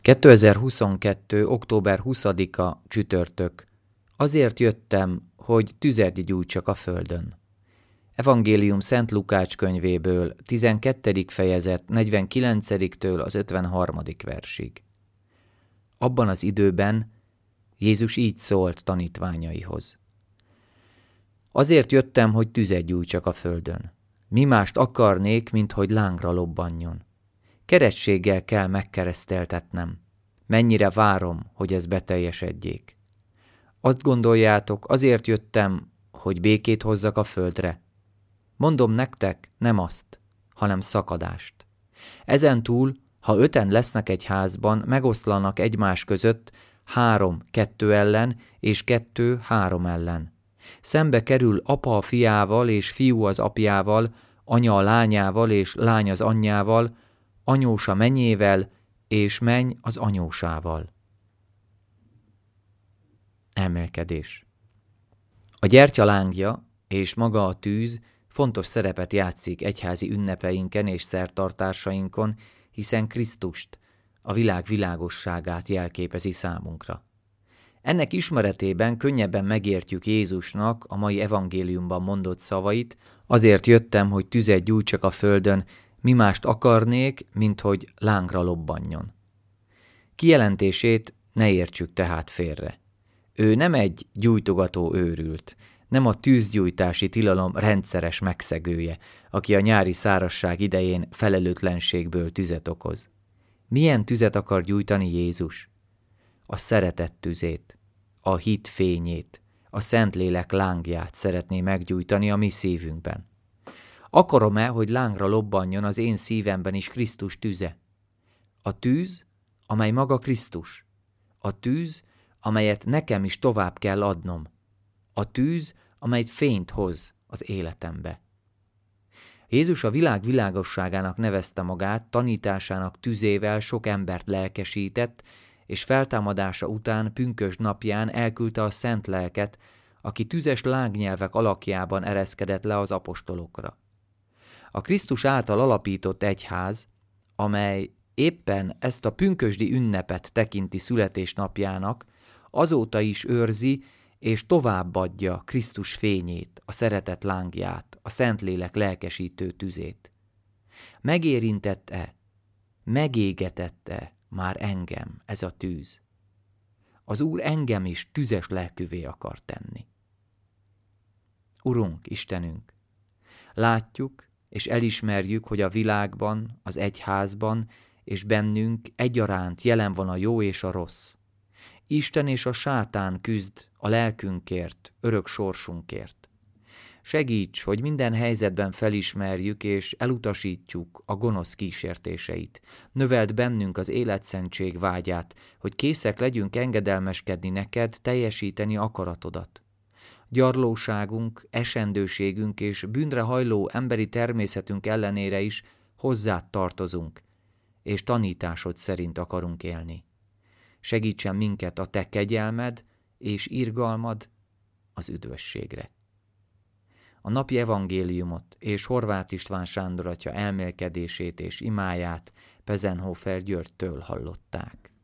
2022. október 20-a csütörtök. Azért jöttem, hogy tüzet gyújtsak a földön. Evangélium Szent Lukács könyvéből, 12. fejezet 49-től az 53. versig. Abban az időben Jézus így szólt tanítványaihoz. Azért jöttem, hogy tüzet gyújtsak a földön. Mi mást akarnék, mint hogy lángra lobbanjon. Kerességgel kell megkereszteltetnem. Mennyire várom, hogy ez beteljesedjék. Azt gondoljátok, azért jöttem, hogy békét hozzak a földre. Mondom nektek, nem azt, hanem szakadást. Ezentúl, ha 5-en lesznek egy házban, megoszlanak egymás között 3-2 ellen, és 2-3 ellen. Szembe kerül apa a fiával, és fiú az apjával, anya a lányával, és lány az anyjával, anyósa mennyével, és menny az anyósával. Emelkedés. A gyertya lángja és maga a tűz fontos szerepet játszik egyházi ünnepeinken és szertartásainkon, hiszen Krisztust, a világ világosságát jelképezi számunkra. Ennek ismeretében könnyebben megértjük Jézusnak a mai evangéliumban mondott szavait, azért jöttem, hogy tüzet gyújtsak a földön, mi mást akarnék, mint hogy lángra lobbanjon. Kijelentését ne értsük tehát félre. Ő nem egy gyújtogató őrült, nem a tűzgyújtási tilalom rendszeres megszegője, aki a nyári szárazság idején felelőtlenségből tüzet okoz. Milyen tüzet akar gyújtani Jézus? A szeretet tüzét, a hit fényét, a Szentlélek lángját szeretné meggyújtani a mi szívünkben. Akarom-e, hogy lángra lobbanjon az én szívemben is Krisztus tüze? A tűz, amely maga Krisztus. A tűz, amelyet nekem is tovább kell adnom. A tűz, amely fényt hoz az életembe. Jézus a világ világosságának nevezte magát, tanításának tüzével sok embert lelkesített, és feltámadása után pünkösd napján elküldte a Szent Lelket, aki tüzes lángnyelvek alakjában ereszkedett le az apostolokra. A Krisztus által alapított egyház, amely éppen ezt a pünkösdi ünnepet tekinti születésnapjának, azóta is őrzi és továbbadja Krisztus fényét, a szeretet lángját, a Szentlélek lelkesítő tüzét. Megérintett-e, megégetette már engem ez a tűz? Az Úr engem is tüzes lelkűvé akar tenni. Urunk, Istenünk, látjuk és elismerjük, hogy a világban, az egyházban és bennünk egyaránt jelen van a jó és a rossz. Isten és a sátán küzd a lelkünkért, örök sorsunkért. Segíts, hogy minden helyzetben felismerjük és elutasítjuk a gonosz kísértéseit. Növeld bennünk az életszentség vágyát, hogy készek legyünk engedelmeskedni neked, teljesíteni akaratodat. Gyarlóságunk, esendőségünk és bűnre hajló emberi természetünk ellenére is hozzád tartozunk, és tanításod szerint akarunk élni. Segítsen minket a te kegyelmed és irgalmad az üdvösségre. A napi evangéliumot és Horváth István Sándor atya elmélkedését és imáját Pezenhofer Györgytől hallották.